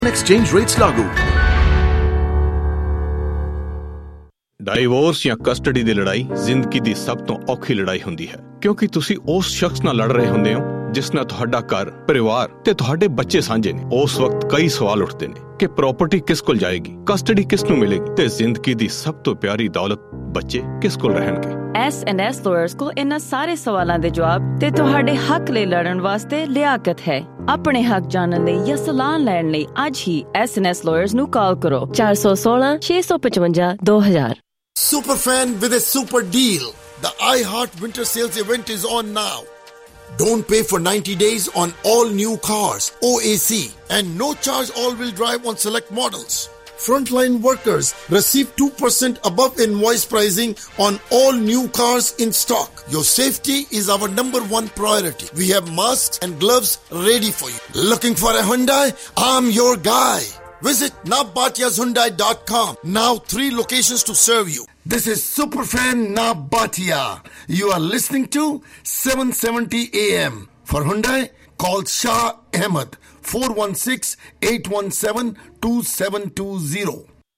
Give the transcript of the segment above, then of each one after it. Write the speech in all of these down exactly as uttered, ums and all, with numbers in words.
Exchange rates लागू। Divorce ਜਾਂ custody ਦੀ ਲੜਾਈ ਜ਼ਿੰਦਗੀ ਦੀ ਸਭ ਤੋਂ ਔਖੀ ਲੜਾਈ ਹੁੰਦੀ ਹੈ, ਕਿਉਂਕਿ ਤੁਸੀਂ ਉਸ ਸ਼ਖਸ ਨਾਲ ਲੜ ਰਹੇ ਹੁੰਦੇ ਹੋ ਜਿਸ ਨਾਲ ਤੁਹਾਡਾ ਘਰ, ਪਰਿਵਾਰ ਤੇ ਤੁਹਾਡੇ ਬੱਚੇ ਸਾਂਝੇ ਨੇ। ਉਸ ਵਕਤ ਕਈ ਸਵਾਲ ਉੱਠਦੇ ਨੇ ਕਿ ਪ੍ਰਾਪਰਟੀ ਕਿਸ ਕੋਲ ਜਾਏਗੀ, ਕਸਟਡੀ ਕਿਸ ਨੂੰ ਮਿਲੇਗੀ ਤੇ ਜ਼ਿੰਦਗੀ ਦੀ ਸਭ ਤੋਂ ਪਿਆਰੀ ਦੌਲਤ ਬੱਚੇ ਕਿਸ ਕੋਲ ਰਹਿਣਗੇ। ਐਸ ਐਂਡ ਐਸ ਲਾਇਰਸ ਕੋਲ ਇਹਨਾਂ ਸਾਰੇ ਸਵਾਲਾਂ ਦੇ ਜਵਾਬ ਤੇ ਤੁਹਾਡੇ ਹੱਕ ਲਈ ਲੜਨ ਵਾਸਤੇ ਲਿਆਕਤ ਹੈ। ਆਪਣੇ ਹੱਕ ਜਾਣਨ ਲਈ ਜਾਂ ਸਲਾਹ ਲੈਣ ਲਈ ਅੱਜ ਹੀ ਐਸ ਐਂਡ ਐਸ ਲਾਇਰਸ ਨੂੰ ਕਾਲ ਕਰੋ ਚਾਰ ਸੌ ਸੋਲਾਂ ਛੇ ਸੌ ਪਚਵੰਜਾ ਦੋ ਹਜ਼ਾਰ। Superfan with a super deal. The iHeart Winter Sales event is on now. Don't pay for ninety days on all new cars, O A C, and no charge all-wheel drive on select models. Frontline workers receive two percent above invoice pricing on all new cars in stock. Your safety is our number one priority. We have masks and gloves ready for you. Looking for a Hyundai? I'm your guy. Visit naab bhatias hyundai dot com. Now three locations to serve you. This is Superfan Naab Bhatia. You are listening to seven seventy A M. For Hyundai, call Shah Ahmed four one six, eight one seven, two seven two zero.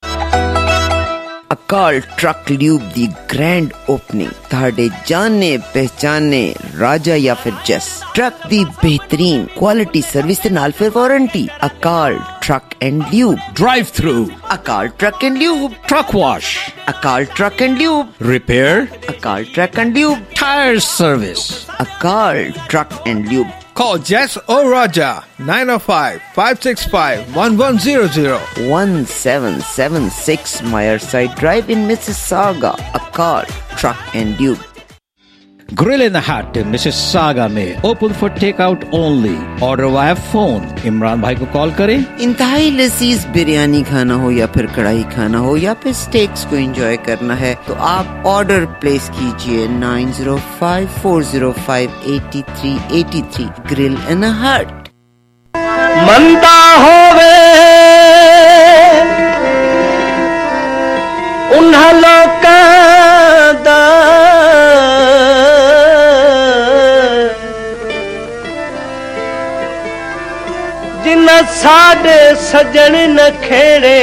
Akal truck lube the grand opening ਤੁਹਾਡੇ ਜਾਣੇ ਪਹਿਚਾਨੇ ਰਾਜਾ ਜਾਂ ਫਿਰ ਜਸ truck ਦੀ ਬਿਹਤਰੀਨ quality service ਦੇ ਨਾਲ ਫਿਰ warranty. Akal truck and lube drive through, Akal truck and lube truck wash, Akal truck and lube repair, Akal truck and lube tyre service, Akal truck and lube. Call Jess or Raja nine oh five, five six five, one one zero zero, one seven seven six Myerside Drive in Mississauga. Akal Truck and Lube. Grill in the Hut in Mississauga में open for takeout only. Order via phone. Imran भाई को call करें। इंतहाई लजीज बिरयानी खाना हो या फिर कढ़ाई खाना हो या फिर स्टेक्स को एंजॉय करना है तो आप ऑर्डर प्लेस कीजिए nine oh five, four oh five, eight three eight three. Grill in the Hut. मंदा होवे उन्हां लोकां दा जिन्ना साडे सजन न खेड़े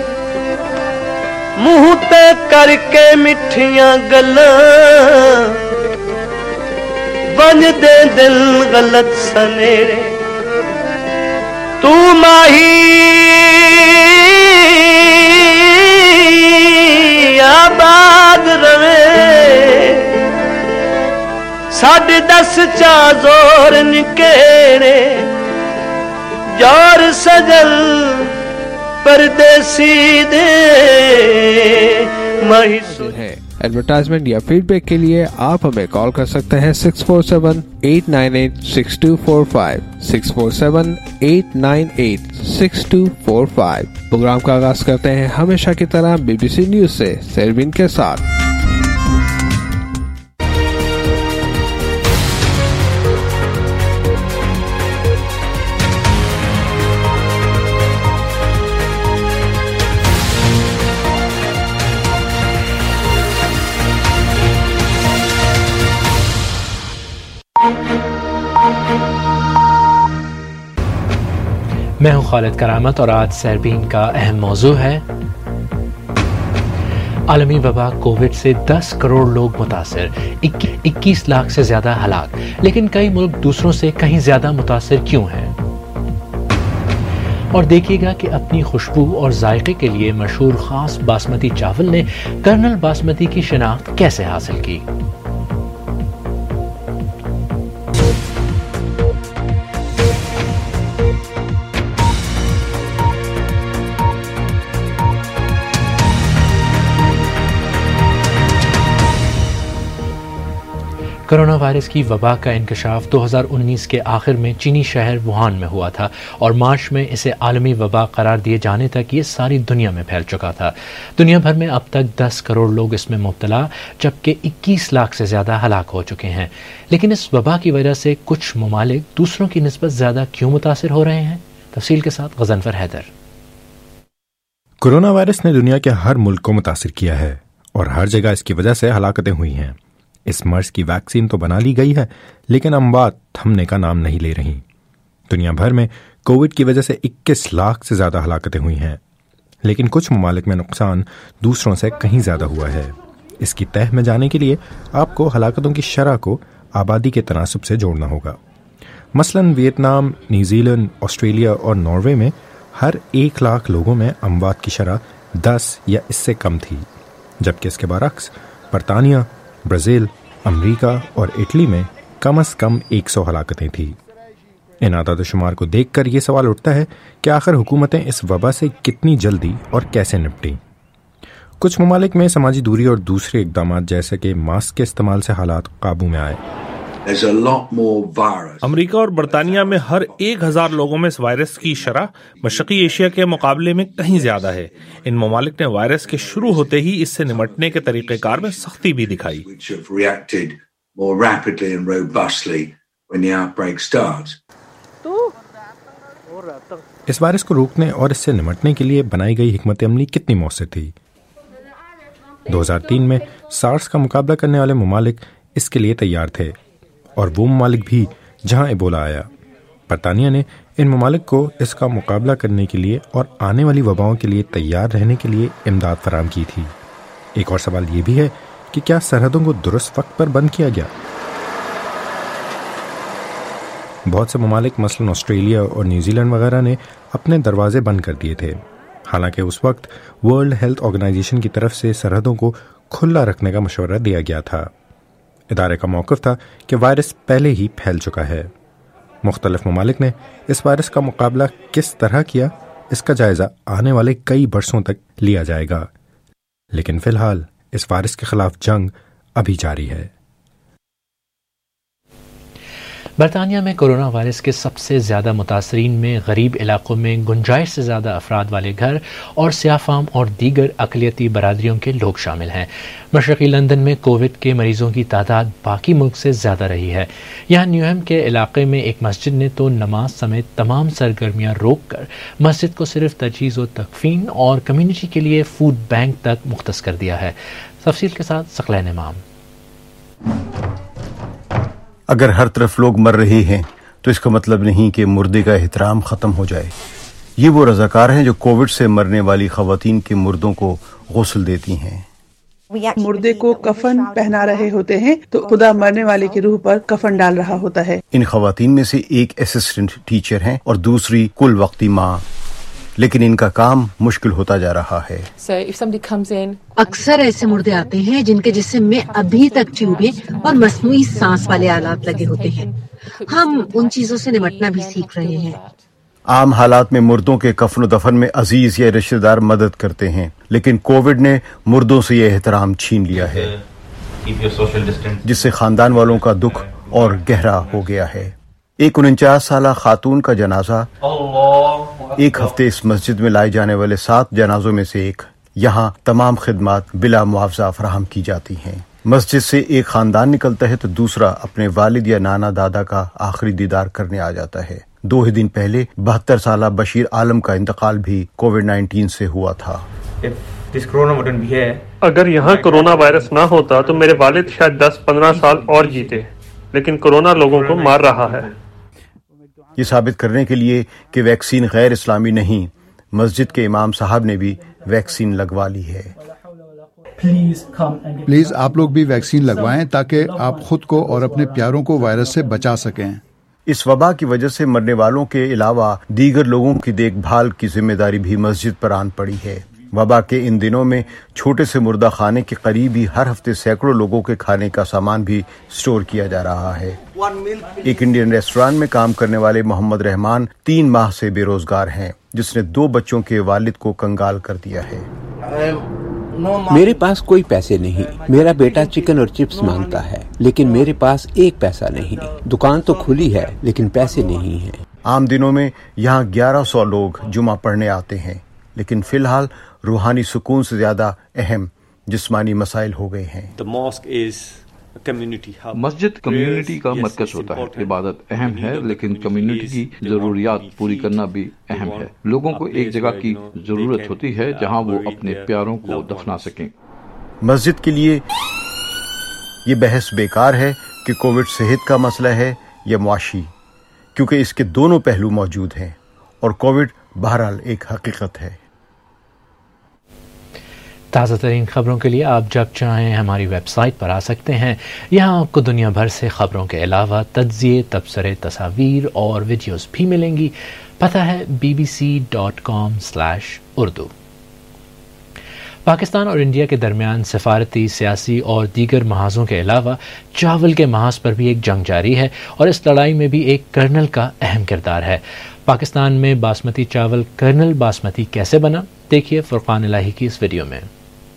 मुंह ते करके मिठियां गल्लां बन दे दिल गलत सनेरे। तू माही आबाद रवे साडे दस चा जोर निकेड़े जोर सजल परदेसी दे महिसूर है। एडवर्टाइजमेंट या फीडबैक के लिए आप हमें कॉल कर सकते हैं six four seven eight nine eight six two four five, six four seven eight nine eight six two four five. Programme का आगाज करते हैं हमेशा की तरह बीबीसी न्यूज से सेरविन के साथ। मैं हूं खालिद करामत और आज सैरबीन का अहम मौजू है आलमी वबा कोविड से दस करोड़ लोग मुतासिर, इक्कीस लाख से ज्यादा हलाक। लेकिन कई मुल्क दूसरों से कहीं ज्यादा मुतासिर क्यों हैं? और देखिएगा कि अपनी खुशबू और जायके के लिए मशहूर खास बासमती चावल ने कर्नल बासमती की शिनाख्त कैसे हासिल की। कोरोना वायरस की वबा का इंकशाफ दो हज़ार उन्नीस के आखिर में चीनी शहर वुहान में हुआ था और मार्च में इसे आलमी वबा करार दिए जाने तक ये सारी दुनिया में फैल चुका था। दुनिया भर में अब तक दस करोड़ लोग इसमें मुब्तला जबकि इक्कीस लाख से ज़्यादा हलाक हो चुके हैं। लेकिन इस वबा की वजह से कुछ ममालिक दूसरों की निस्बत ज़्यादा क्यों मुतासिर हो रहे हैं? तफसील के साथ गजनफर हैदर। कोरोना वायरस ने दुनिया के हर मुल्क को मुतासिर किया है और हर जगह इसकी वजह से हलाकतें हुई हैं। इस मर्ज की वैक्सीन तो बना ली गई है लेकिन अमवात थमने का नाम नहीं ले रही। दुनिया भर में कोविड की वजह से इक्कीस लाख से ज़्यादा हलाकतें हुई हैं, लेकिन कुछ ममालिक में नुकसान दूसरों से कहीं ज़्यादा हुआ है। इसकी तह में जाने के लिए आपको हलाकतों की शरह को आबादी के तनासुब से जोड़ना होगा। मसलन वियतनाम, न्यूजीलैंड, ऑस्ट्रेलिया और नॉर्वे में हर एक लाख लोगों में अमवात की शरह दस या इससे कम थी, जबकि इसके बरक्स बरतानिया, ब्राज़ील, अमेरिका और इटली में कम अज़ कम एक सौ हलाकतें थी। इन आदाद शुमार को देखकर ये सवाल उठता है कि आखिर हुकूमतें इस वबा से कितनी जल्दी और कैसे निपटीं। कुछ ममालिक में समाजी दूरी और दूसरे इकदाम जैसे कि मास्क के इस्तेमाल से हालात काबू में आए। अमेरिका और बरतानिया में हर एक हजार लोगों में इस वायरस की शरह मशरकी एशिया के मुकाबले में कहीं ज्यादा है। इन ममालिक ने वायरस के शुरू होते ही इससे निपटने के तरीक़ेकार में सख्ती भी दिखाई। इस वायरस को रोकने और इससे निपटने के लिए बनाई गई हिकमत अमली कितनी मौसर थी। दो हज़ार तीन में सार्स का मुकाबला करने वाले ममालिक इसके लिए तैयार थे, और वो ममालिक भी जहां इबोला आया। बरतानिया ने इन ममालिक को इसका मुकाबला करने के लिए और आने वाली वबाओं के लिए तैयार रहने के लिए इमदाद फराहम की थी। एक और सवाल ये भी है कि क्या सरहदों को दुरुस्त वक्त पर बंद किया गया? बहुत से ममालिक मसलन ऑस्ट्रेलिया और न्यूजीलैंड वगैरह ने अपने दरवाजे बंद कर दिए थे, हालांकि उस वक्त वर्ल्ड हेल्थ ऑर्गेनाइजेशन की तरफ से सरहदों को खुला रखने का मशवरा दिया गया था। इदारे का मौक़िफ़ था कि वायरस पहले ही फैल चुका है। मुख्तलिफ ममालिक ने इस वायरस का मुकाबला किस तरह किया, इसका जायज़ा आने वाले कई बरसों तक लिया जाएगा, लेकिन फ़िलहाल इस वायरस के खिलाफ जंग अभी जारी है। बरतानिया में कोरोना वायरस के सबसे ज़्यादा मुतासरीन में गरीब इलाकों में गुंजाइश से ज़्यादा अफराद वाले घर और सियाफाम और दीगर अक़लियती बरादरियों के लोग शामिल हैं। मशरक़ी लंदन में कोविड के मरीज़ों की तादाद बाकी मुल्क से ज़्यादा रही है। यहाँ न्यूहैम के इलाके में एक मस्जिद ने तो नमाज समेत तमाम सरगर्मियाँ रोक कर मस्जिद को सिर्फ तजहीज़ व तकफ़ीन और कम्यूनिटी के लिए फूड बैंक तक मुख्तस कर दिया है। तफसील के साथ सकलैन इमाम। अगर हर तरफ लोग मर रहे हैं तो इसका मतलब नहीं कि मुर्दे का एहतराम खत्म हो जाए। ये वो रज़ाकार हैं जो कोविड से मरने वाली खवातीन के मुर्दों को गुस्ल देती हैं। मुर्दे को कफन पहना रहे होते हैं तो खुदा मरने वाले की रूह पर कफन डाल रहा होता है। इन खवातीन में से एक असिस्टेंट टीचर हैं और दूसरी कुल वक्ती माँ, लेकिन इनका काम मुश्किल होता जा रहा है। अक्सर ऐसे मुर्दे आते हैं जिनके जिस्म में अभी तक ट्यूबें और मसनूई सांस वाले आलात लगे होते हैं। हम उन चीजों से निपटना भी सीख रहे हैं। आम हालात में मुर्दों के कफन दफन में अजीज या रिश्तेदार मदद करते हैं, लेकिन कोविड ने मुर्दों से यह एहतराम छीन लिया है, जिससे खानदान वालों का दुख और गहरा हो गया है। एक उनचास साल खातून का जनाजा एक हफ्ते इस मस्जिद में लाए जाने वाले सात जनाजों में से एक। यहाँ तमाम खिदमात बिला मुआवजा फराहम की जाती हैं। मस्जिद से एक खानदान निकलता है तो दूसरा अपने वालिद या नाना दादा का आखिरी दीदार करने आ जाता है। दो ही दिन पहले बहत्तर साल बशीर आलम का इंतकाल भी कोविड नाइन्टीन से हुआ था। अगर यहाँ कोरोना वायरस ना होता तो मेरे वालिद शायद दस पंद्रह साल और जीते, लेकिन कोरोना लोगों को मार रहा है। ये साबित करने के लिए कि वैक्सीन गैर इस्लामी नहीं, मस्जिद के इमाम साहब ने भी वैक्सीन लगवा ली है। प्लीज आप लोग भी वैक्सीन लगवाएं ताकि आप खुद को और अपने प्यारों को वायरस से बचा सकें। इस वबा की वजह से मरने वालों के अलावा दीगर लोगों की देखभाल की जिम्मेदारी भी मस्जिद पर आन पड़ी है। वबा के इन दिनों में छोटे से मुर्दा खाने के करीब ही हर हफ्ते सैकड़ों लोगों के खाने का सामान भी स्टोर किया जा रहा है। एक इंडियन रेस्टोरेंट में काम करने वाले मोहम्मद रहमान तीन माह से बेरोजगार हैं, जिसने दो बच्चों के वालिद को कंगाल कर दिया है। मेरे पास कोई पैसे नहीं। मेरा बेटा चिकन और चिप्स मांगता है, लेकिन मेरे पास एक पैसा नहीं। दुकान तो खुली है लेकिन पैसे नहीं है। आम दिनों में यहाँ ग्यारह सौ लोग जुमा पढ़ने आते हैं, लेकिन फिलहाल रूहानी सुकून से ज्यादा अहम जिस्मानी मसाइल हो गए हैं। मस्जिद कम्युनिटी का मरकज होता है। इबादत अहम है, लेकिन कम्युनिटी की जरूरियात पूरी करना भी अहम है। लोगों को एक जगह की जरूरत होती है जहां वो अपने प्यारों को दफना सकें। मस्जिद के लिए ये बहस बेकार है कि कोविड सेहत का मसला है या मुआशी, क्योंकि इसके दोनों पहलू मौजूद हैं। और कोविड बहरहाल एक हकीकत है। ताज़ा तरीन खबरों के लिए आप जब चाहें हमारी वेबसाइट पर आ सकते हैं। यहाँ आपको दुनिया भर से खबरों के अलावा तज्ज़िये, तबसरे, तस्वीर और वीडियोस भी मिलेंगी। पता है B B C dot com slash Urdu. Pakistan और इंडिया के दरमियान सफारती, सियासी और दीगर महाजों के अलावा चावल के महाज पर भी एक जंग जारी है और इस लड़ाई में भी एक कर्नल का अहम किरदार है। पाकिस्तान में बासमती चावल कर्नल बासमती कैसे बना, देखिए फुरकान इलाही की इस वीडियो में।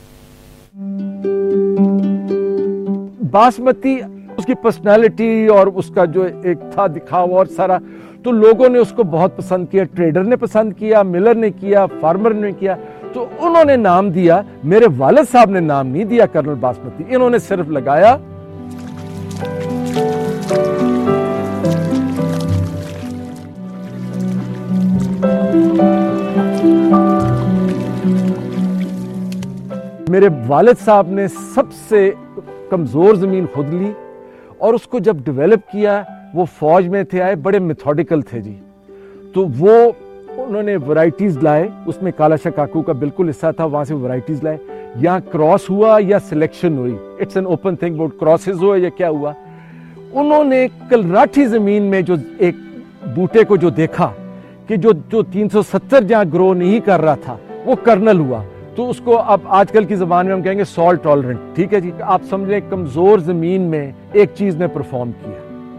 बासमती, उसकी पर्सनालिटी और उसका जो एक था दिखावा और सारा, तो लोगों ने उसको बहुत पसंद किया। ट्रेडर ने पसंद किया, मिलर ने किया, फार्मर ने किया, तो उन्होंने नाम दिया। मेरे वालिद साहब ने नाम नहीं दिया कर्नल बासमती, इन्होंने सिर्फ लगाया मेरे वालिद साहब ने सबसे कमजोर जमीन खुद ली और उसको जब डेवलप किया, वो फौज में थे, आए बड़े मेथोडिकल थे जी, तो वो उन्होंने वैरायटीज लाए, उसमें काला शाह काकू का बिल्कुल हिस्सा था, वहां से वैरायटीज लाए। यहाँ क्रॉस हुआ या सिलेक्शन हुई, it's an open thing, boat crosses हुआ या क्या हुआ। उन्होंने कलराठी जमीन में जो एक बूटे को जो देखा कि जो जो तीन सौ सत्तर जहां ग्रो नहीं कर रहा था वो कर्नल हुआ, तो उसको अब आजकल की जबान में हम कहेंगे सॉल्ट टॉलरेंट। ठीक है जी, आप समझ लें कमजोर जमीन में एक चीज ने परफॉर्म किया।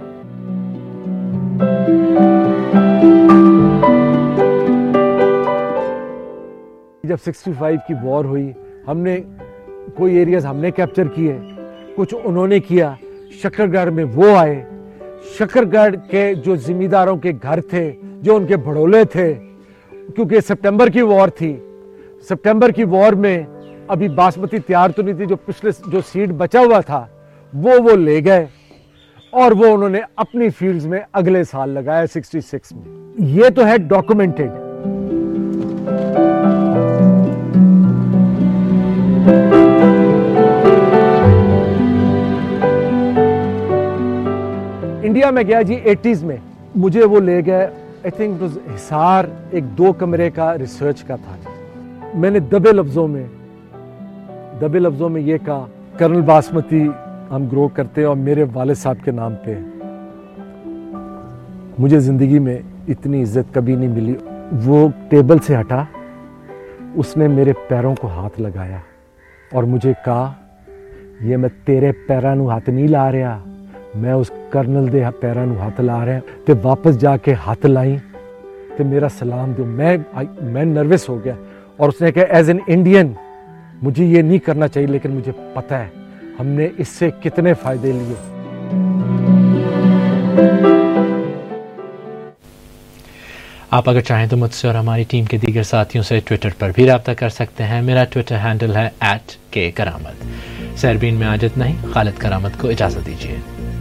जब पैंसठ की वॉर हुई, हमने कोई एरियाज हमने कैप्चर किए, कुछ उन्होंने किया। शकरगढ़ में वो आए, शकरगढ़ के जो जिम्मेदारों के घर थे, जो उनके भड़ोले थे, क्योंकि सितंबर की वॉर थी, सितंबर की वॉर में अभी बासमती तैयार तो नहीं थी, जो पिछले जो सीड बचा हुआ था वो वो ले गए और वो उन्होंने अपनी फील्ड्स में अगले साल लगाया छियासठ में। ये तो है डॉक्यूमेंटेड। इंडिया में गया जी एटीज़ में, मुझे वो ले गए, आई थिंक हिसार, एक दो कमरे का रिसर्च का था। मैंने दबे लफ्जों में दबे लफ्जों में ये कहा, कर्नल बासमती हम ग्रो करते हैं और मेरे वालिद साहब के नाम पे। मुझे जिंदगी में इतनी इज्जत कभी नहीं मिली। वो टेबल से हटा, उसने मेरे पैरों को हाथ लगाया और मुझे कहा, ये मैं तेरे पैरों नू हाथ नहीं ला रहा, मैं उस कर्नल दे पैरों नू हाथ ला रहा। ते वापस जाके हाथ लाई ते मेरा सलाम दो। मैं मैं नर्वस हो गया और उसने कहा, एज एन इंडियन मुझे ये नहीं करना चाहिए, लेकिन मुझे पता है हमने इससे कितने फायदे लिए। आप अगर चाहें तो मुझसे और हमारी टीम के दीगर साथियों से ट्विटर पर भी रब्ता कर सकते हैं। मेरा ट्विटर हैंडल है एट के करामत। सहरबीन में आज इतना ही। खालिद करामत को इजाजत दीजिए।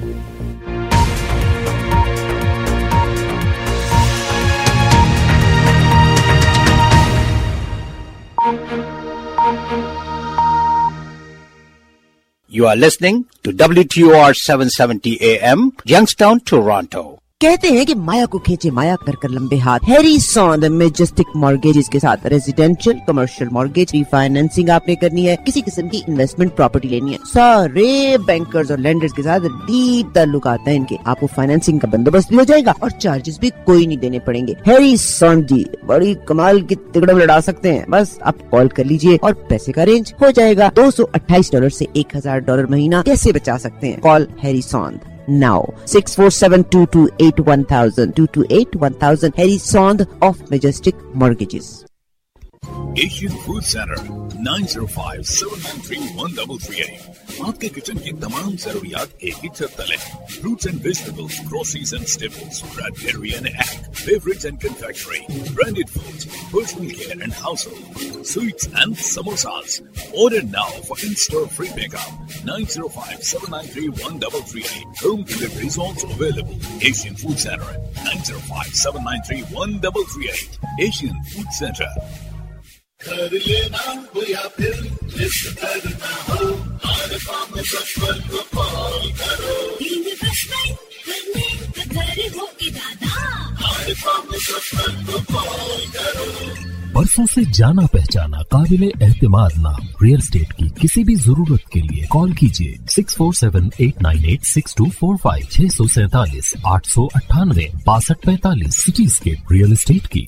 You are listening to W T O R seven seventy A M, Youngstown, Toronto. कहते हैं कि माया को खींचे माया कर कर लंबे हाथ। हैरी सॉन्द मैजेस्टिक मॉर्गेजेस के साथ रेजिडेंशियल कमर्शियल मॉर्गेज रीफाइनेंसिंग आपने करनी है, किसी किस्म की इन्वेस्टमेंट प्रॉपर्टी लेनी है, सारे बैंकर्स और लेंडर्स के साथ डीप ताल्लुकात हैं इनके। आपको फाइनेंसिंग का बंदोबस्त भी हो जाएगा और चार्जेस भी कोई नहीं देने पड़ेंगे। हैरी सॉन्द जी बड़ी कमाल की तिगड़म लड़ा सकते हैं। बस आप कॉल कर लीजिए और पैसे का अरेंज हो जाएगा। दो सौ अट्ठाईस डॉलर से एक हजार डॉलर महीना कैसे बचा सकते हैं? Call Harry Sondh now six four seven two two eight one thousand two two eight one thousand Harry Sond of Majestic Mortgages. Asian Food Center nine zero five seven nine three one three three eight. आपके kitchen की तमाम जरूरियात एक ही छत तले। Fruits and vegetables, groceries and staples, bread, dairy and egg, beverage and confectionery, branded foods, personal care and household, sweets and samosas. Order now for in-store free pickup. nine zero five seven nine three one three three eight. Home delivery is also available. Asian Food Center nine zero five seven nine three one three three eight. Asian Food Center. कर लेना हो या फिर list करना हो, हर काम में सफल को कॉल करो। तीन प्रश्न करने का घर हो इरादा, बरसों से जाना पहचाना काबिले एहतिमाद नाम रियल एस्टेट की किसी भी जरूरत के लिए कॉल कीजिए six four seven eight nine eight six two four five छह सौ सैतालीस आठ सौ अट्ठानवे बासठ पैंतालीस सिटीस्केप रियल एस्टेट की।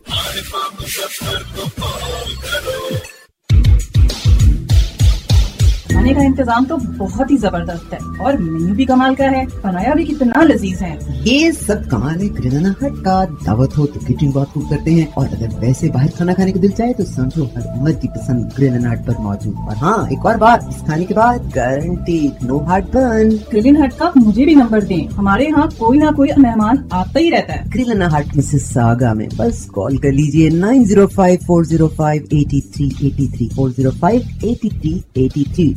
खाने का इंतजाम तो बहुत ही जबरदस्त है और मेन्यू भी कमाल का है, बनाया भी कितना लजीज है। ये सब कमाल है ग्रिल हट का। दावत हो तो किचन बहुत कुक करते हैं और अगर वैसे बाहर खाना खाने को दिल चाहे तो समझो हर उम्र की पसंद ग्रिल हट पर मौजूद। और हाँ, एक और बात, इस खाने के बाद guarantee no heartburn. Grill Hut का मुझे भी नंबर दें, हमारे यहाँ कोई ना कोई मेहमान आता ही रहता है। ग्रिल हट मिसिसागा में बस कॉल कर लीजिए nine zero five four zero five eighty three eighty three four zero five eighty three eighty three.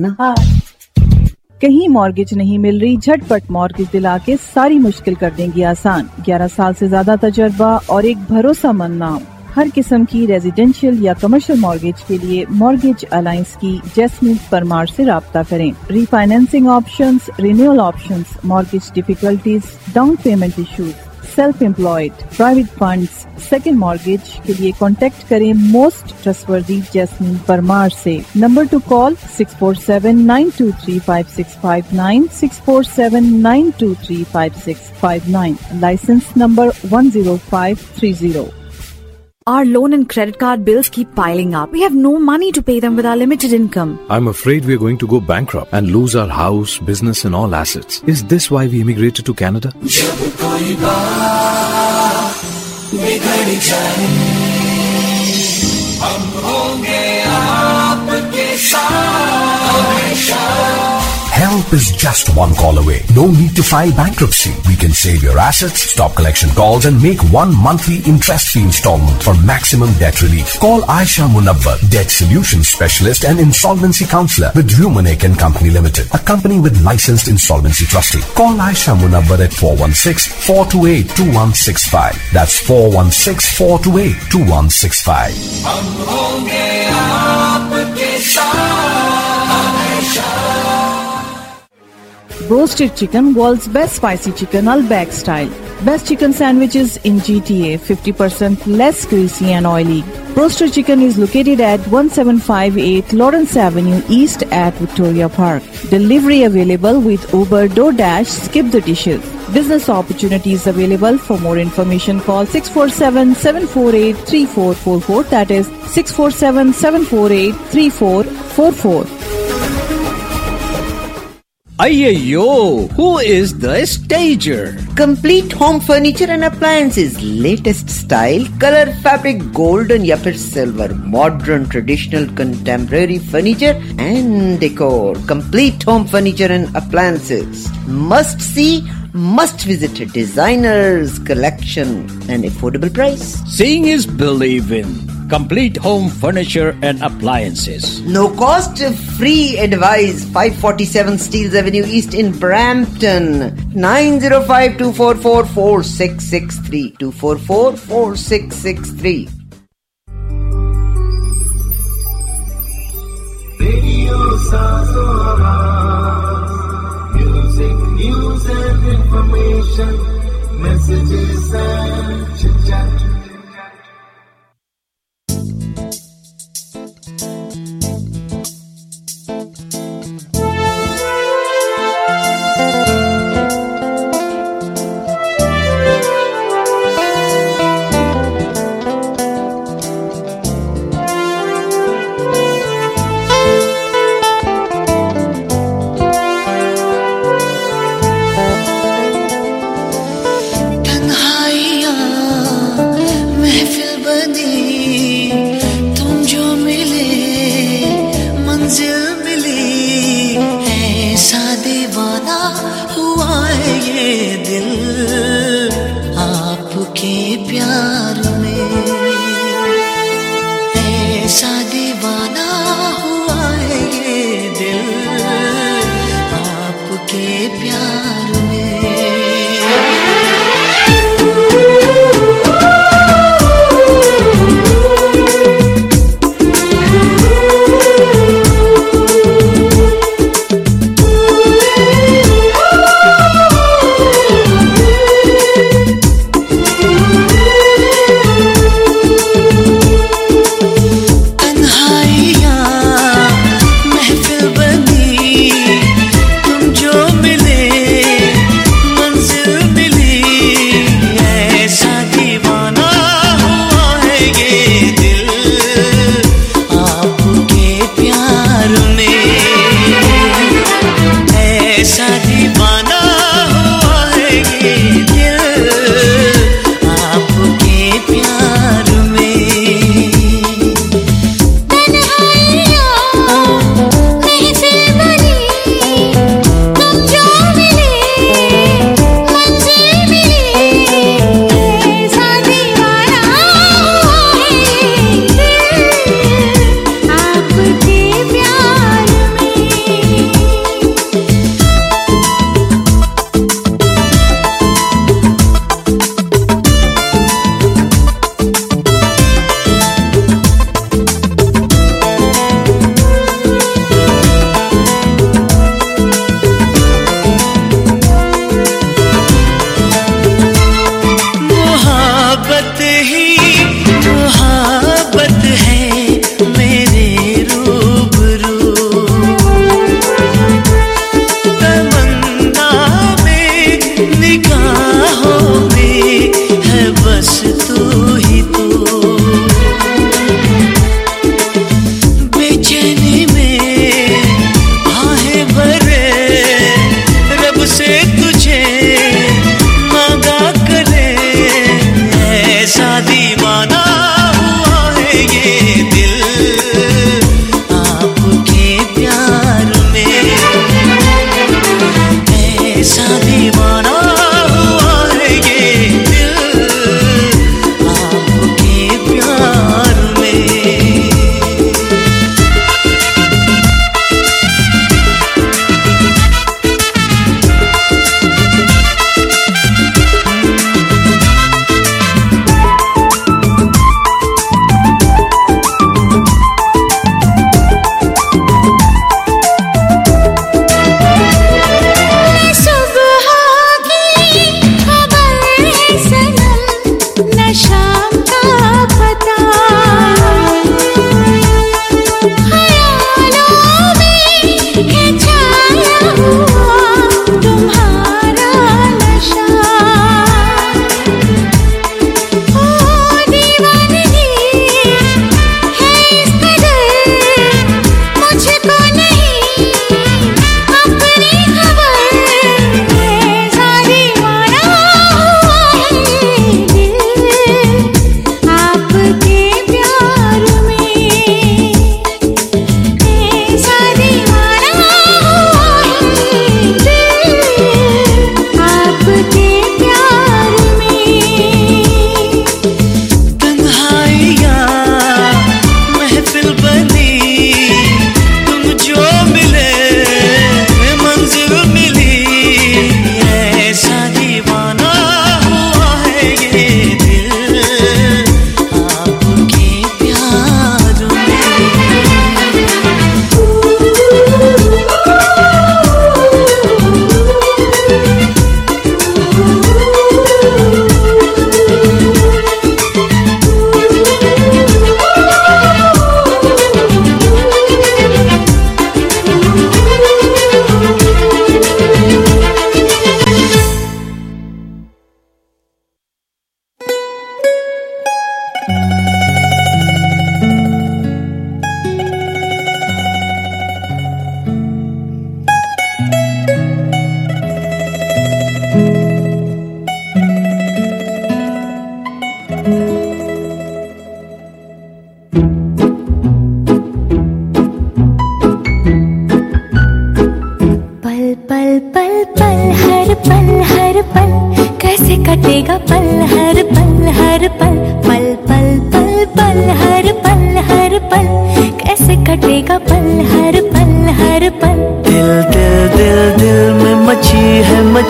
कहीं मॉर्गेज नहीं मिल रही, झटपट मॉर्गेज दिला के सारी मुश्किल कर देंगी आसान। ग्यारह साल से ज्यादा तजर्बा और एक भरोसामंद नाम। हर किस्म की रेजिडेंशियल या कमर्शियल मॉर्गेज के लिए मॉर्गेज अलायंस की जैस्मीन परमार से राब्ता करें। Refinancing options, renewal options, mortgage difficulties, down payment issues, self employed, private funds, second mortgage के लिए कांटेक्ट करें मोस्ट ट्रस्टवर्दी जैस्मीन परमार से। Number to call six four seven nine two three five six five nine, six four seven nine two three five six five nine, licence number one zero five three zero. Our loan and credit card bills keep piling up. We have no money to pay them with our limited income. I'm afraid we're going to go bankrupt and lose our house, business and all assets. Is this why we immigrated to Canada? जब कोई बात बिगड़ जाए, हम होंगे आपके साथ हमेशा। Help is just one call away. No need to file bankruptcy. We can save your assets, stop collection calls and make one monthly interest-free installment for maximum debt relief. Call Aisha Munawwar, Debt Solutions Specialist and Insolvency Counselor with Rumanek and Company Limited, a company with licensed insolvency trustee. Call Aisha Munawwar at four one six, four two eight, two one six five. That's four one six, four two eight, two one six five. हम होंगे आपके साथ हमेशा। Roasted chicken, world's best spicy chicken, Al-Bag style. Best chicken sandwiches in G T A, fifty percent less greasy and oily. Roasted chicken is located at one seven five eight Lawrence Avenue East at Victoria Park. Delivery available with Uber, DoorDash, Skip the Dishes. Business opportunities available. For more information, call six four seven, seven four eight, three four four four. That is six four seven, seven four eight, three four four four. Ayyo, who is the stager? Complete home furniture and appliances, latest style, color, fabric, golden या फिर silver, modern, traditional, contemporary furniture and decor. Complete home furniture and appliances. Must see, must visit designers collection and affordable price. Seeing is believing. Complete home furniture and appliances. No cost, free advice. five forty-seven Steeles Avenue East in Brampton. nine zero five, two four four, four six six three. two four four, four six six three. Radio Sazo Awaaz. Music, news and information. Messages and chit-chat. तन्हाइयाँ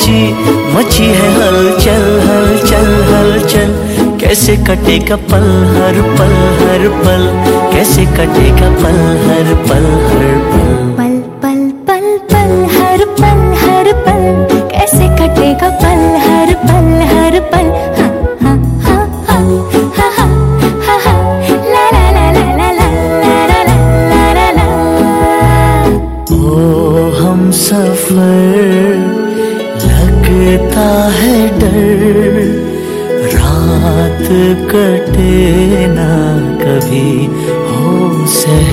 मची मची है हलचल हलचल हलचल, कैसे कटेगा पल हर पल हर पल, कैसे कटेगा पल हर पल हर पल। पल पल पल पल हर पल हर पल, कैसे कटेगा पल हर पल हर पल। हा हा हा हा हा हा हा ला ला ला ला ला ला ला ला ला ला। ओ हम सफर लगता है डर, रात कटे ना कभी हो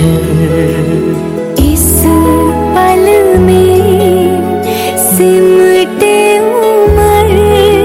सहर। इस पल में सिमटे उम्र,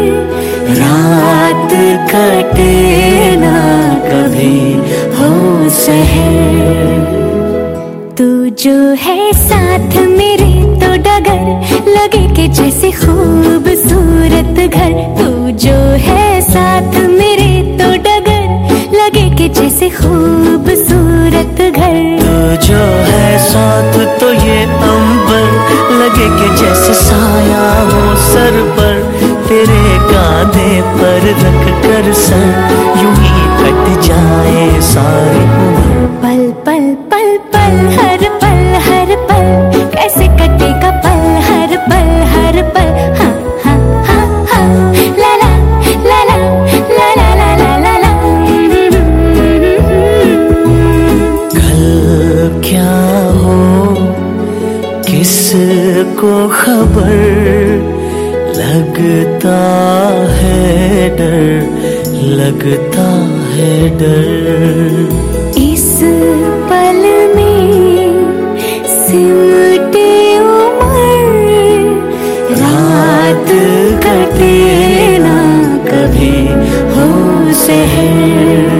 रात कटे ना कभी हो सहर। तू जो है साथ मेरे तो डगर लगे कि जैसे खूबसूरत घर। तू जो है साथ मेरे तो डगर लगे कि जैसे खूबसूरत घर। तू जो है साथ तो ये अंबर लगे कि जैसे साया हो सर पर, तेरे कांधे पर रख कर सर यूं ही कट जाए सारी उम्र। पल पल पल पल हर पल हर पल, कैसे कटेगा पल हर पल हर पल। हा हा हा हा ला ला ला ला ला ला ला ला ला। कल क्या हो किसको खबर, लगता है डर लगता है डर। इस पल में सिमटे उम्र, रात कटे ना कभी हो सहर।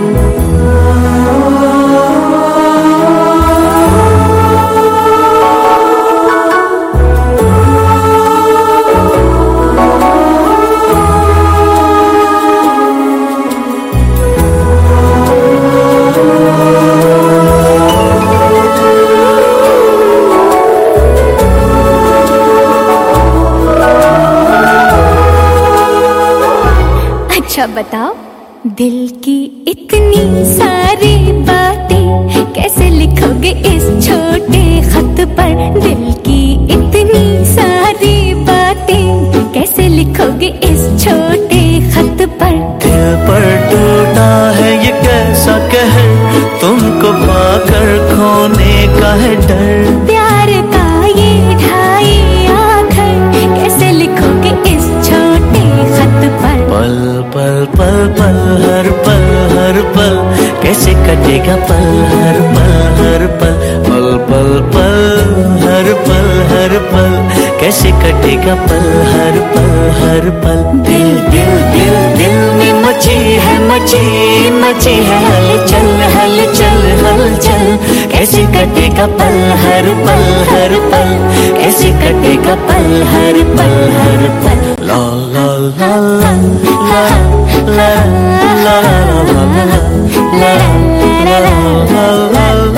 अच्छा बताओ, दिल की इतनी सारी बातें कैसे लिखोगे इस छोटे खत पर। दिल की इतनी सारी बातें कैसे लिखोगे इस छोटे खत पर। दिल पर टूटा है ये कैसा कहर, तुमको पाकर खोने का है डर। प्यार का ये ढाई आखर कैसे लिखोगे इस छोटे खत पर। पल पल पल पल हर पल हर पल, कैसे कटेगा पल हर पल हर पल। पल पल पल हर पल हर पल, कैसे कटेगा पल हर पल हर पल। दिल दिल दिल दिल में मची है मची मची है हलचल हलचल हलचल, कैसे कटेगा पल हर पल हर पल, कैसे कटेगा पल हर पल हर पल। ला ला ला ला ला ला ला ला ला ला ला।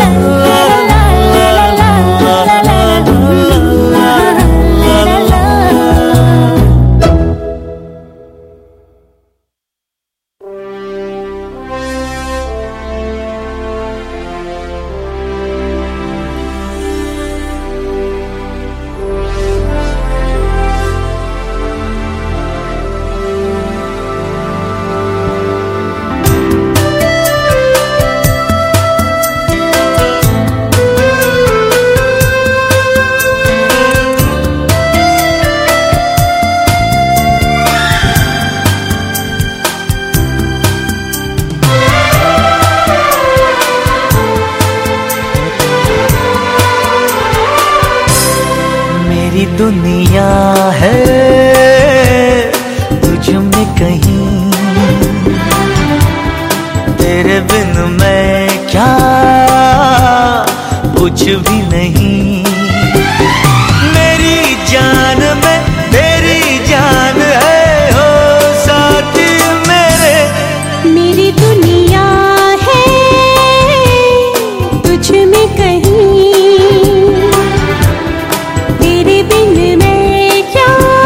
दुनिया है तुझ में कहीं, तेरे बिन मैं क्या कुछ भी नहीं। मेरी जान में तेरी जान है हो साथी मेरे। मेरी दुनिया है तुझ में कहीं, तेरे बिन मैं क्या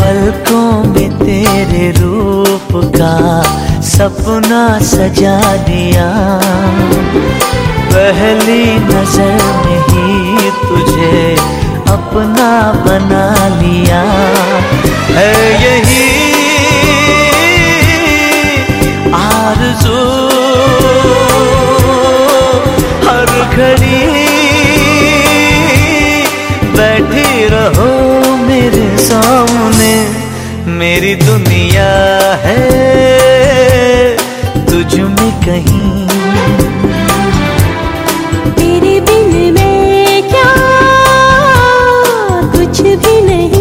पलकों में तेरे रूप का सपना सजा दिया, पहली नजर में ही तुझे अपना बना लिया। है यही आरज़ू हर घड़ी बैठी रहो मेरे सामने, मेरी दुनिया है तुझ में कहीं। तेरे बिन मैं क्या कुछ भी नहीं।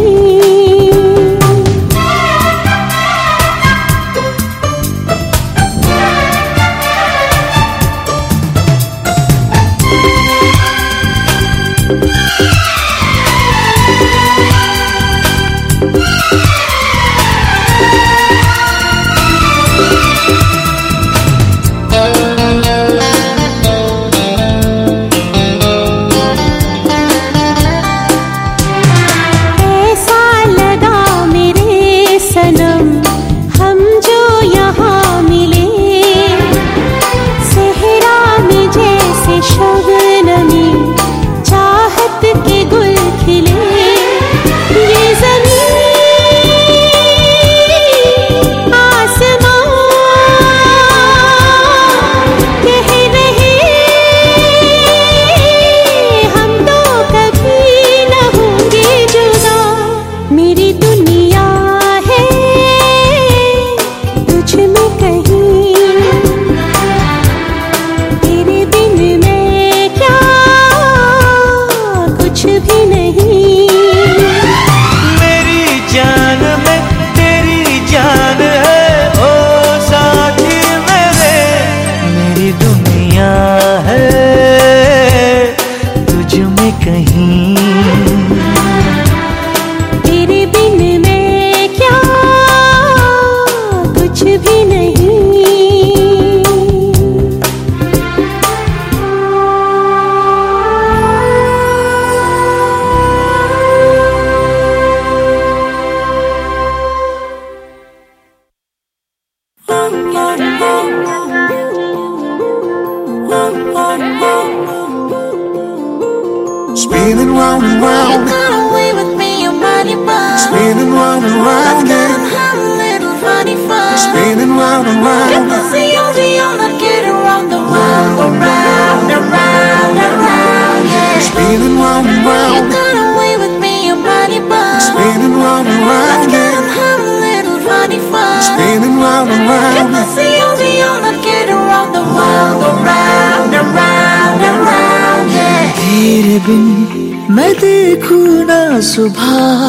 Spinning round and round. You got away with me, your body buzz. Spinning round and round. Let's get a little funny fun. Spinning round and round. Get the C O D on and get around the world. Around, around, around, yeah. Spinning round and round. You got away with me, your body buzz. Spinning round and round. Let's get a little funny fun. Spinning round and round. Get the C O D on and get around the world. Around, around, around, yeah. तेरे बिन मैं देखूं ना सुबह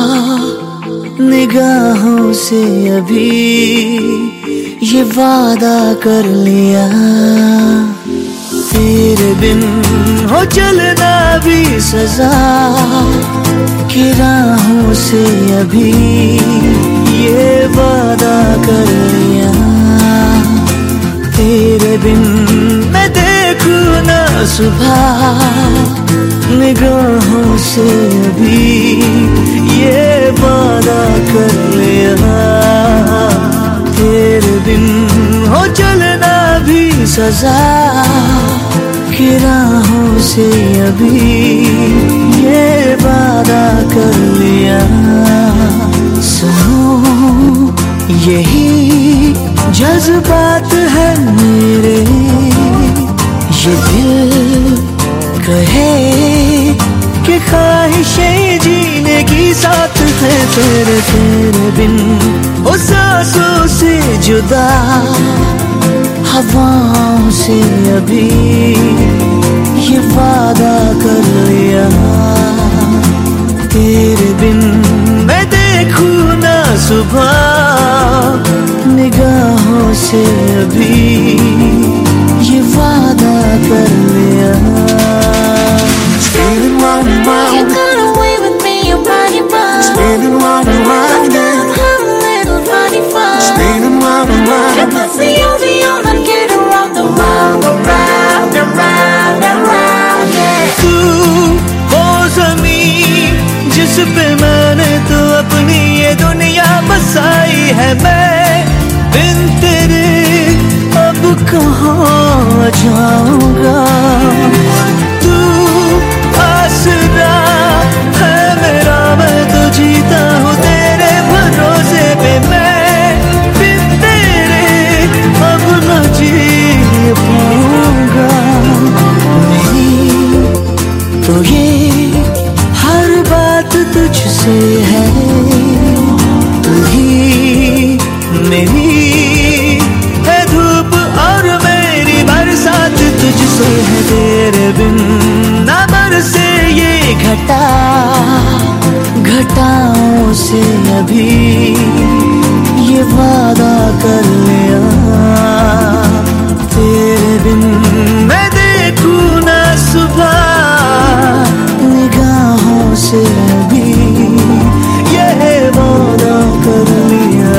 निगाहों से अभी ये वादा कर लिया। तेरे बिन हो चलना भी सजा की राहों से अभी ये वादा कर लिया। तेरे बिन मैं देखूं ना सुबह निगाहों से अभी ये वादा कर लिया। तेरे बिन हो चलना भी सजा की राहों से अभी ये वादा कर लिया। सुनो यही जज्बात है मेरे, ये दिल कहे कि ख्वाहिशें जीने की साथ है तेरे। तेरे बिन ओ सांसों से जुदा हवाओं से अभी ये वादा कर लिया। तेरे बिन मैं देखूं ना सुबह निगाहों से अभी ये वादा कर लिया। Spinning round and round. You got away with me, your body buzz. Spinning round and round. Let's have a little funny fun. Spinning round and round. Get the C O D on and get around the world. Around, around, around, yeah. तू वो ज़मीन जिस पे मैंने तो अपनी ये दुनिया अभी ये वादा कर लिया, तेरे बिन मैं देखूं ना सुबह निगाहों से अभी ये वादा कर लिया।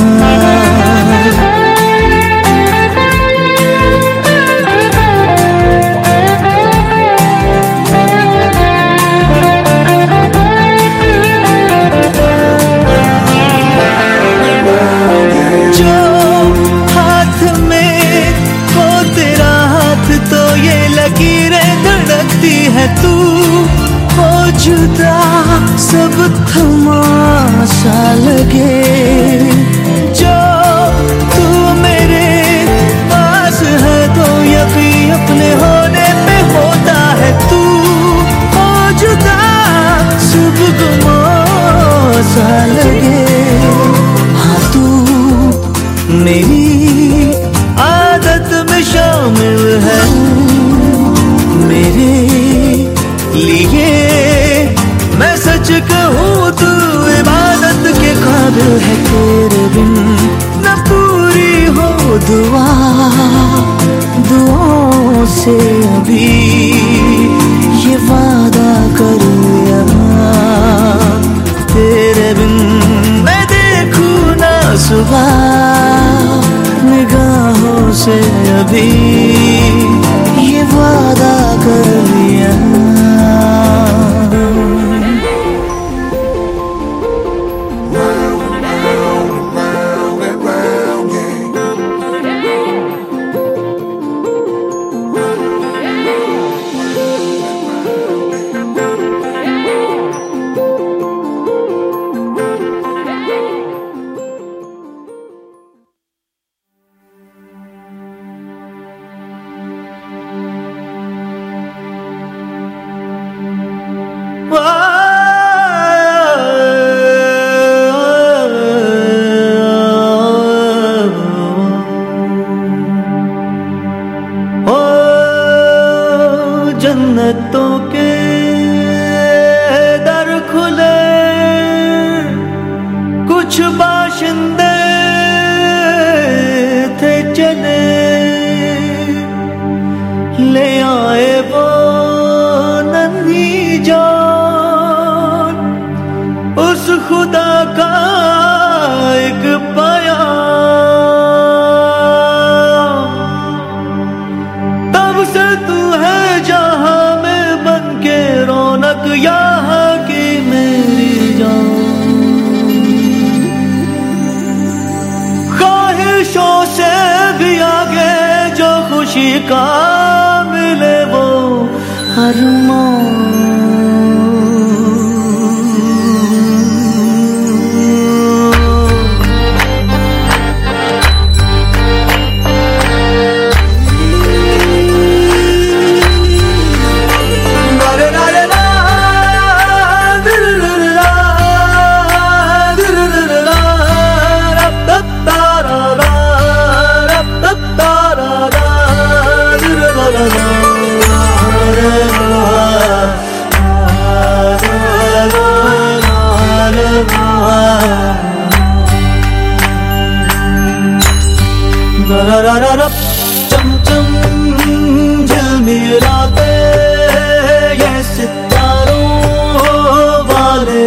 जो हाथ में वो तेरा हाथ तो ये लकीरें धड़कती है, तू हो जुदा सब तमाशा लगे। जो तू मेरे पास है तो यकीन अपने होने पे होता है, तू हो जुदा सब तमाशा लगे। हाँ तू मेरी आदत में शामिल है, मेरे लिए मैं सच कहूँ तू इबादत के काबिल है। तेरे बिन न पूरी हो दुआ, दुआओं से अभी ये वादा कर लिया, तेरे बिन मैं देखूं ना सुबह निगाहों से अभी ये वादा कर लिया। जन्नतों के दर खुले, कुछ बाशिंदे थे चले, ले आए वो नन्ही जान उस खुदा का एक बयान। तब से तू है जहां में बन के रौनक यहाँ की मेरी जान। ख्वाहिशों से भी आगे जो खुशी का मिले वो अरमान। चम चम झिलमिलाते ये सितारों वाले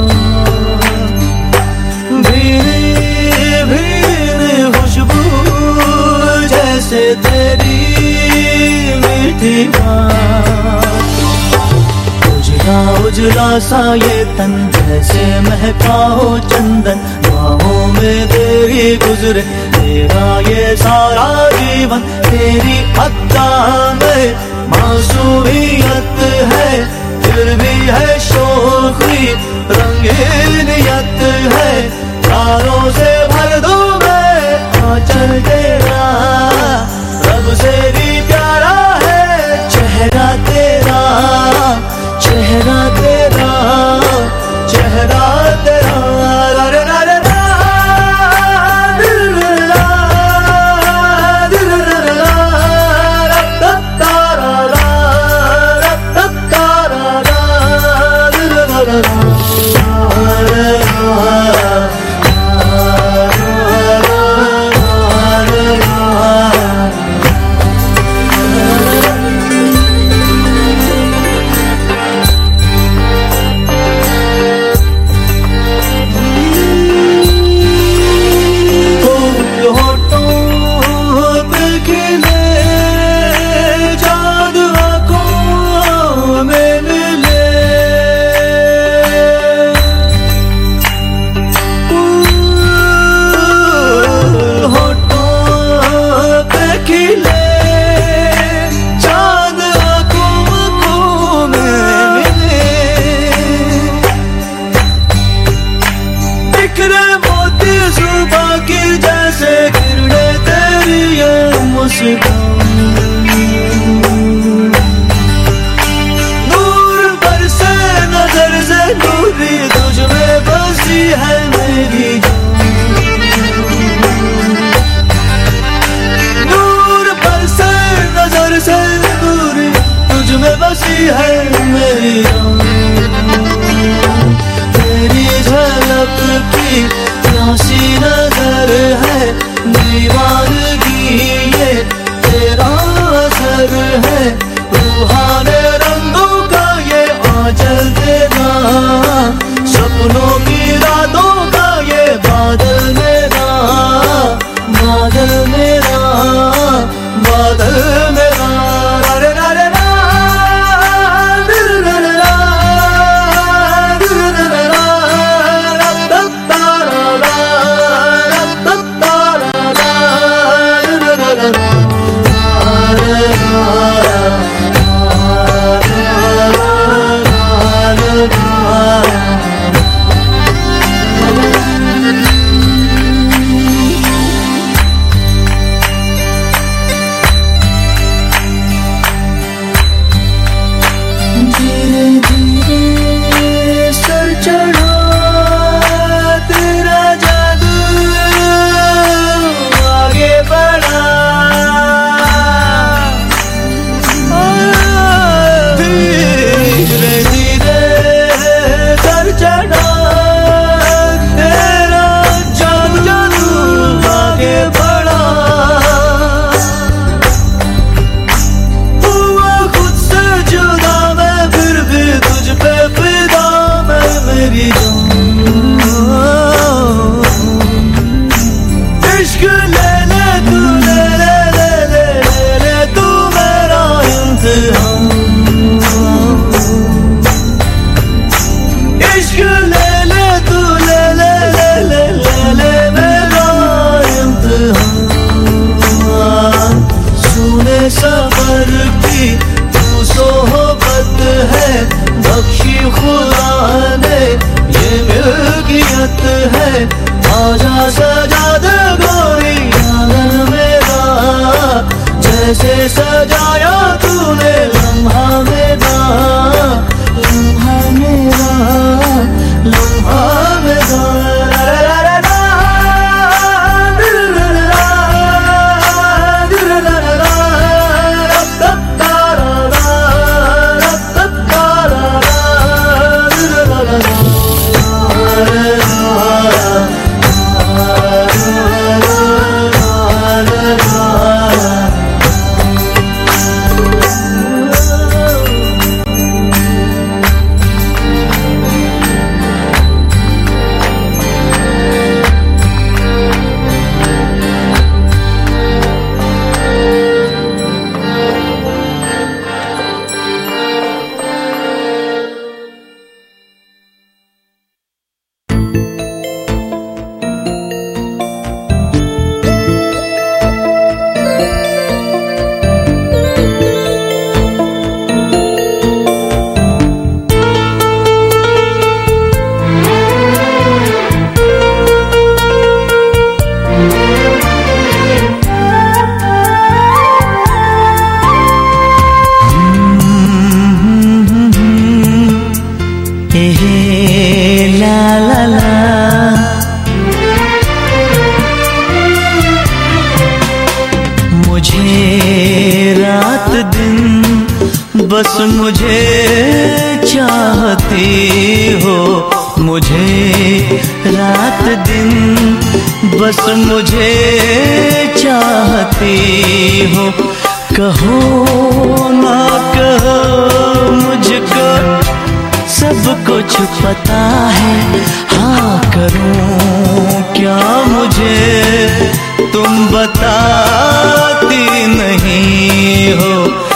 भीनी भीनी खुशबू जैसे तेरी मीठी बात। उजला उजला सा ये तन जैसे महका हो चंदन, बाहों में तेरी गुजरे तेरा ये सारा जीवन। तेरी अदा में मासूमियत है, फिर भी है शोखी रंगीनियत है। तारों से भर दूं मैं आंचल तेरा, रब से भी प्यारा है चेहरा तेरा, चेहरा तेरा, चेहरा तेरा। आजा सजा दे गोरी आंगन मेरा, जैसे सजाया तूने लम्हा मेरा, लम्हा मेरा, लम्हा मेरा। बस मुझे चाहती हो, मुझे रात दिन बस मुझे चाहती हो। कहो ना कहो मुझको सब कुछ पता है, हाँ करूं क्या मुझे तुम बताती नहीं हो।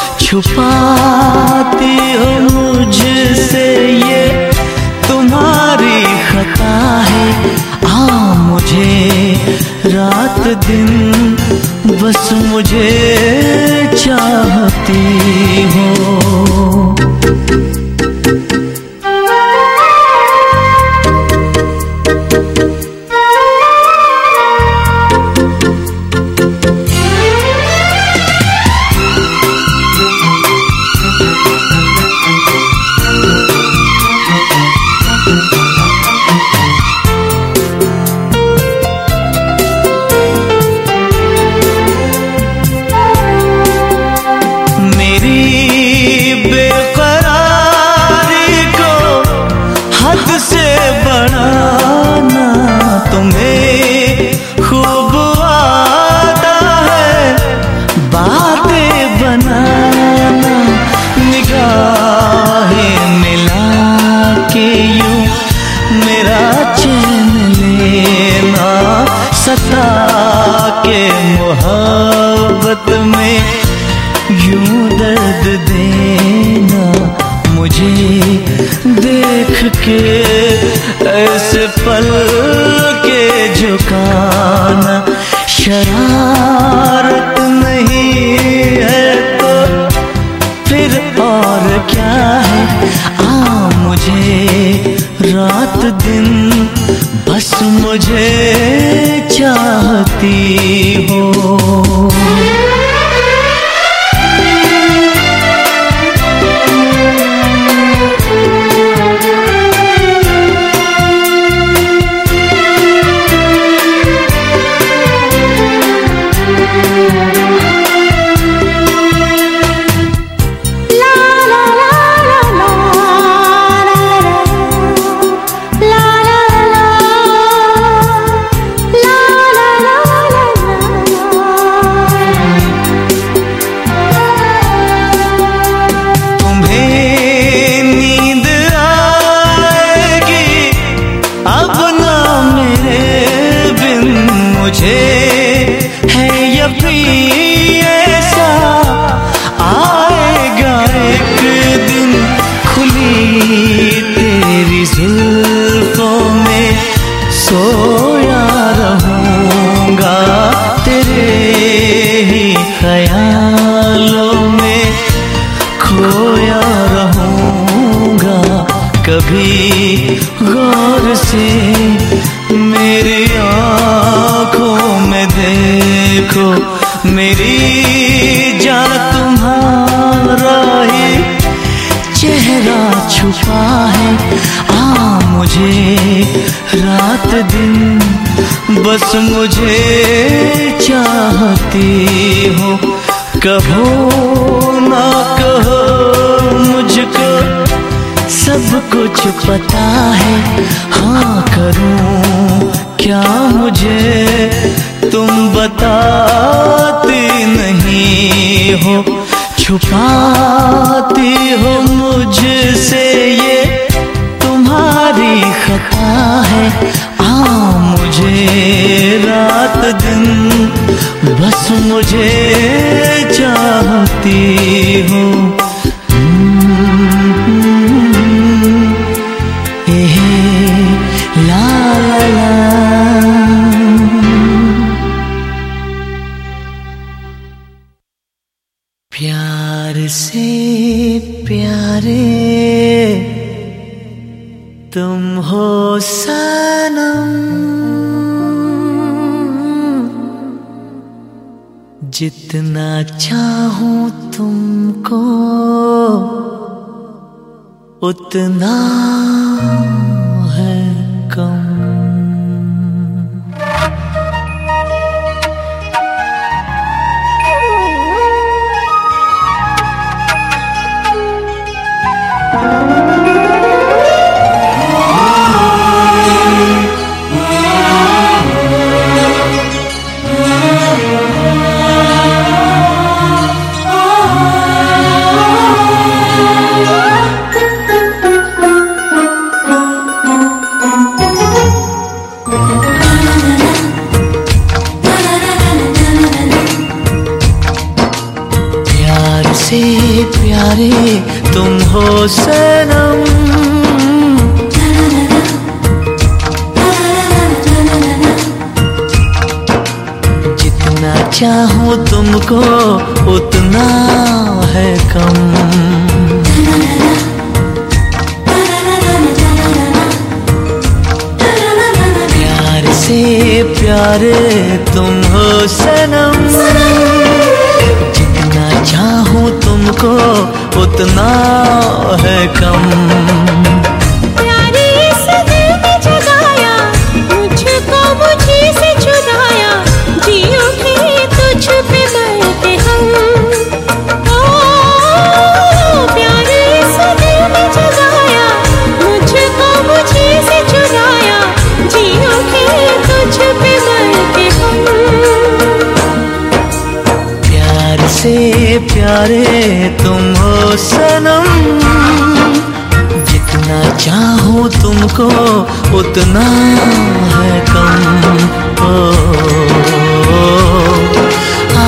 छुपाती हो मुझसे ये तुम्हारी खता है, आ मुझे रात दिन बस मुझे चाहती हो। ऐसे पल के झुकाना शरारत नहीं है तो फिर और क्या है। आ मुझे रात दिन बस मुझे चाहती हो। सोया रहूंगा तेरे ही ख्यालों में, खोया रहूंगा कभी गौर से मेरी मेरी जान तुम्हारा ही चेहरा छुपा है। आ मुझे रात दिन बस मुझे चाहती हो, कहो ना कहो मुझको सब कुछ पता है। हाँ करूं क्या मुझे तुम बताती नहीं हो, छुपाती हो मुझसे ये तुम्हारी खता है। आ मुझे रात दिन बस मुझे चाहती हो। ला ला ला प्यार से प्यारे तुम हो सनम, जितना चाहूं तुमको उतना है कम। प्यारे तुम हो सनम, जितना चाहूं तुमको उतना है कम। प्यार से प्यारे तुम हो सनम, चाहूं तुमको उतना है कम। प्यारे इस दिल में जगाया, मुझको मुझे से छुड़ाया, जी उठे तुझ पे मरते हम। ओ प्यारे इस दिल में जगाया, मुझको मुझे से छुड़ाया, जी उठे तुझ पे मरते हम। प्यार से प्यारे तुम हो सनम, जितना चाहूं तुमको उतना है कम। ओ, ओ, आ,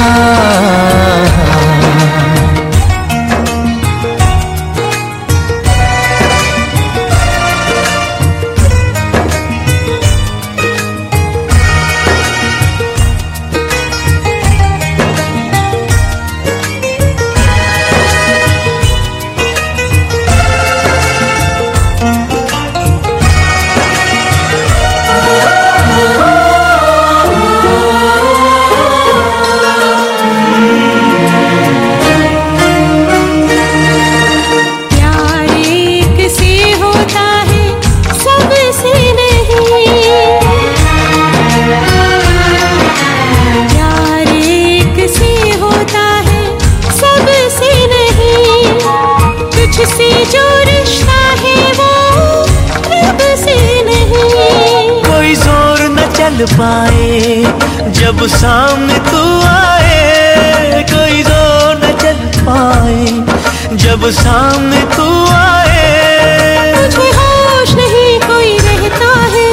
पाए जब सामने तू आए, कोई जोर न चल पाए जब सामने तू आए। मुझे होश नहीं कोई रहता है,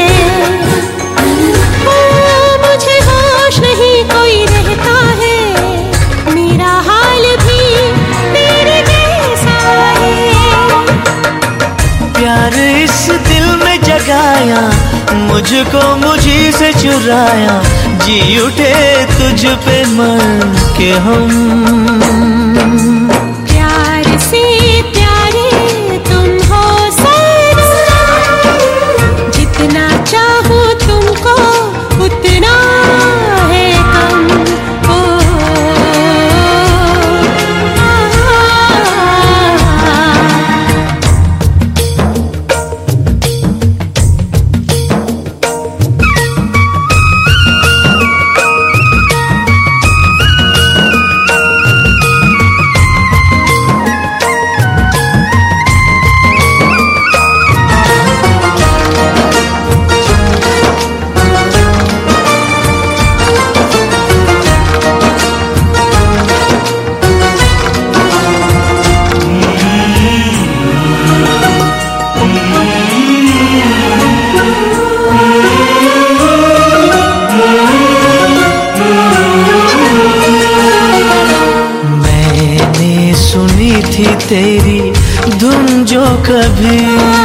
मुझे होश नहीं कोई रहता है, मेरा हाल भी तेरे जैसा है। प्यार इस दिल में जगाया, मुझको मुझी से चुराया, जी उठे तुझ पे मर के हम। प्यार से प्यारे तुम हो सनम, जितना चाहूं तुमको उतना है कम। कभी।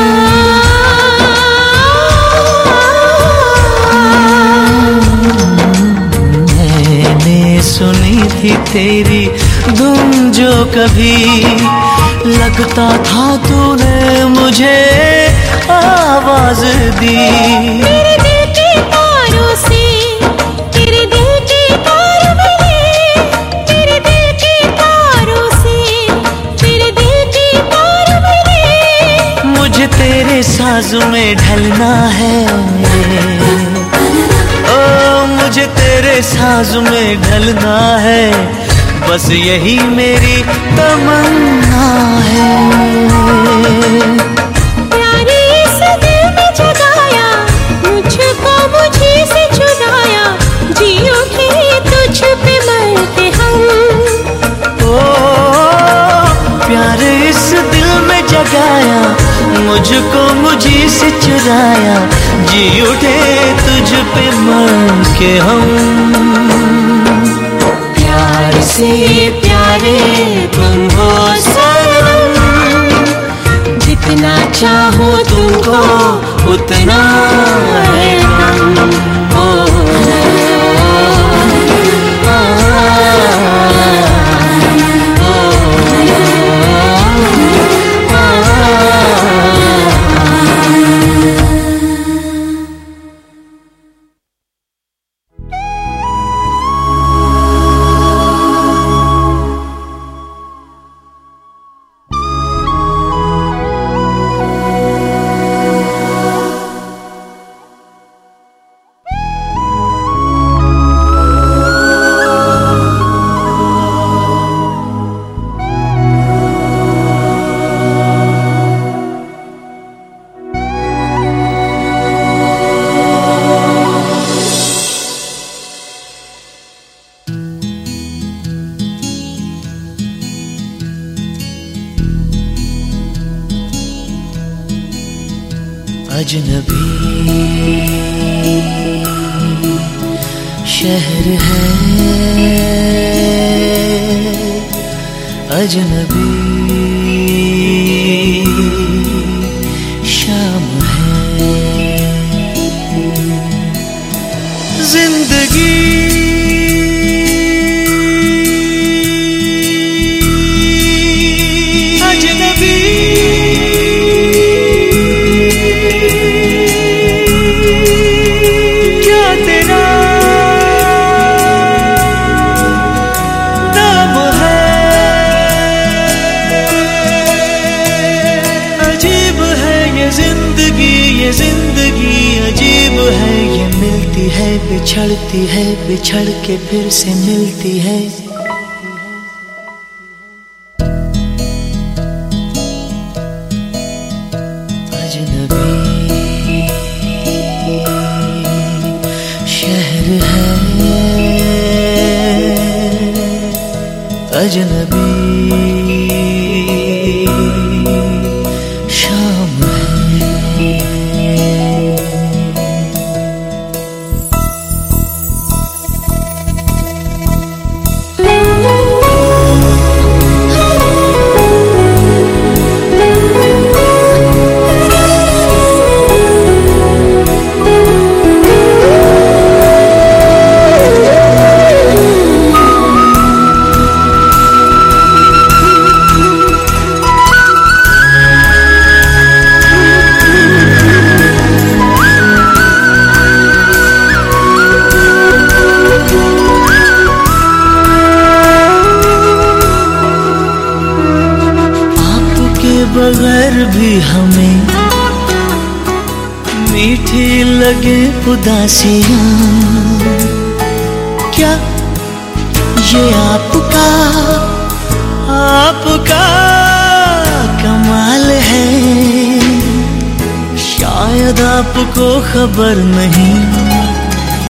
मैंने सुनी थी तेरी धुन जो कभी, लगता था तूने मुझे आवाज दी। तेरे दिल के तारों से, तेरे दिल के तार मिले, तेरे दिल के तारों से, तेरे दिल के तार मिले। मुझे तेरे साज में ढलना है, ओ मुझे तेरे साज में ढलना है, बस यही मेरी तमन्ना है। प्यारे इस दिल में जगाया, मुझको मुझे से छुड़ाया, जी उठे तुझ पे मरते हम। ओ प्यारे इस दिल में जगाया, मुझको मुझे से चुराया, जी उठे तुझ पे मर के हम। प्यार से प्यारे तुम हो सनम, जितना चाहो तुमको उतना है हम। ओ, आ, अजनबी शहर है, अजनबी शाम है। जिंदगी अजनबी जिंदगी अजीब है, ये मिलती है बिछड़ती है, बिछड़ के फिर से मिलती है। अजनबी शहर है, अजनबी शाम है। बगैर भी हमें मीठी लगे उदासियां, क्या ये आपका आपका कमाल है। शायद आपको खबर नहीं